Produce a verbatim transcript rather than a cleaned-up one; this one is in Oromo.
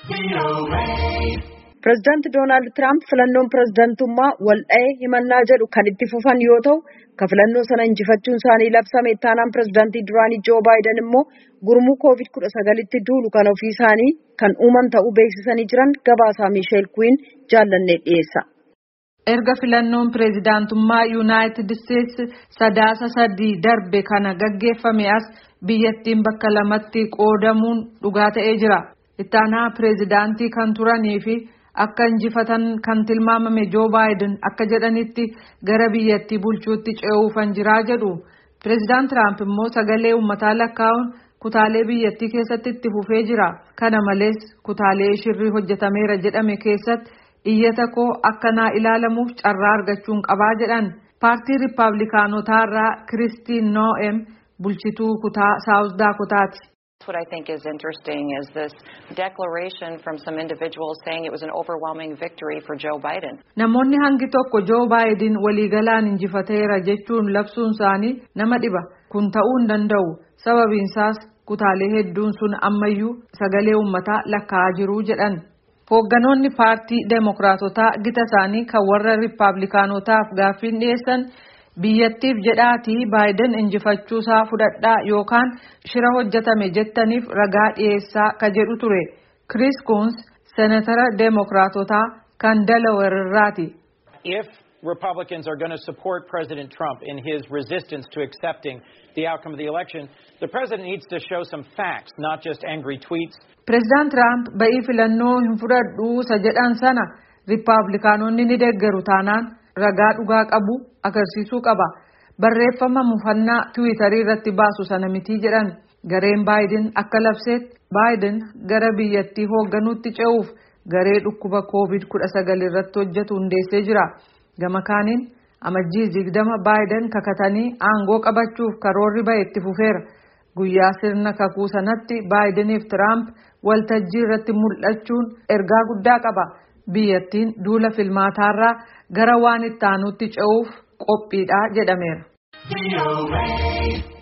Pireezidaanti Doonaald Tiraamp filannoon pireezidaantummaa wal'ee himannaa jedhu kan itti fufan yoo ta'u, ka filannoo sana injifachuun isaanii labsame taanaan pireezidaantii duraanii Joo Baayiden immoo gurmuu koovid kudha sagalitti duulu kan ofii isaanii kan uuman ta'uu beeksisanii jiran gabaasaa Miisheel Kuwiin jaallannee dhiyeessa. Erga filannoon pireezidaantummaa Yuunaayitid Isteetsi sadaasa sadii darbe kana gaggeeffame as biyyattiin bakka lamatti qoodamuun dhugaa ta'ee jira. Ittaanaa pireezidaantii kan turanii fi akka injifatan kan tilmaamame Joo Baayiden akka jedhanitti gara biyyattii bulchuutti ce'uufan jiraa jedhu. Pireezidaant Tiraamp immoo sagalee uummataa lakkaa'uun kutaalee biyyattii keessatti itti fufee jira. Kana malees kutaalee shirrii hojjetameera jedhame keessatti iyyata koo akka naa ilaalamuuf carraa argachuun qabaa jedhan. Paartii Riippaabilikaanotaa irraa Kiristiin Noo'em bulchituu kutaa Saawus Daakotaati. What I think is interesting is this declaration from some individuals saying it was an overwhelming victory for Joe Biden. Namoonni hangi tokko Joo Baayiden waliigalaan injifateera jechuun labsuun isaanii nama dhiba. Kun ta'uu hin danda'u. Sababiin isaas kutaalee hedduun sun ammayyuu sagalee uummataa lakkaa'aa jiru jedhan. Hoogganoonni paartii Deemokiraatotaa gita isaanii kan warra Riippaabilikaanotaaf gaaffiin dhiyeessan biyyattiif jedhaatii Baayiden injifachuusaa fudhadhaa yookaan shira hojjetame jettaniif ragaa dhiyeessaa ka jedhu ture. Chris Coons senatara Deemokiraatotaa kan Delaware irraati. If Republicans are going to support President Trump in his resistance to accepting the outcome of the election, the president needs to show some facts, not just angry tweets. President Trump ba'ii filannoo hin fudhadhu isa jedhan sana Riippaabilikaanonni ni deeggaru taanaan ragaa dhugaa qabu agarsiisuu qaba. Barreeffama mufannaa Tiwiitarii irratti baasu sana miti jedhan. Gareen Baayiden akka labseetti Baayiden gara biyyattii hoogganuutti ce'uuf garee dhukkuba koovid kudha sagal irratti hojjetu hundeessee jira. Gama kaaniin amajjii digdama Baayiden kakatanii aangoo qabachuuf karoorri ba'e itti fufeera. Guyyaa sirna kakuu sanatti Baayideniif Tiraamp waltajjii irratti mul'achuun ergaa guddaa qaba. Biyyattiin duula filmaataarraa gara waan itti aanutti ce'uuf qophiidha jedhameera.